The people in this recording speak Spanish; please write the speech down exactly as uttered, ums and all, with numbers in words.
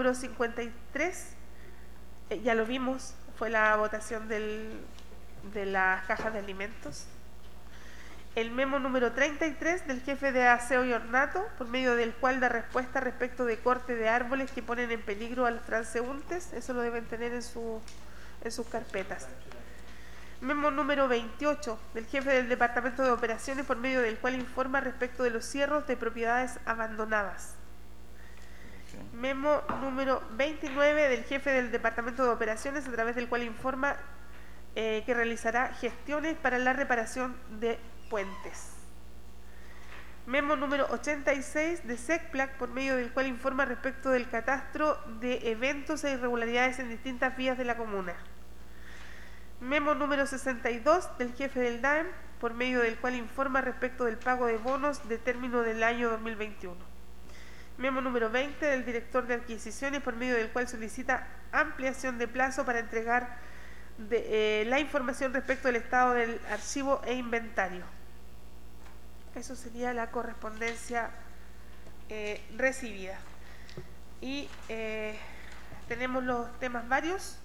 número cincuenta y tres, eh, ya lo vimos, fue la votación del, de las cajas de alimentos. El memo número treinta y tres del jefe de aseo y ornato, por medio del cual da respuesta respecto de corte de árboles que ponen en peligro a los transeúntes. Eso lo deben tener en, su, en sus carpetas. Memo número veintiocho del jefe del departamento de operaciones, por medio del cual informa respecto de los cierros de propiedades abandonadas. Okay. Memo número veintinueve del jefe del departamento de operaciones, a través del cual informa eh, que realizará gestiones para la reparación de puentes. Memo número ochenta y seis de SECPLAC, por medio del cual informa respecto del catastro de eventos e irregularidades en distintas vías de la comuna. Memo número sesenta y dos del jefe del D A E M, por medio del cual informa respecto del pago de bonos de término del año dos mil veintiuno. Memo número veinte del director de adquisiciones, por medio del cual solicita ampliación de plazo para entregar de, eh, la información respecto del estado del archivo e inventario. Eso sería la correspondencia eh, recibida. Y eh, tenemos los temas varios.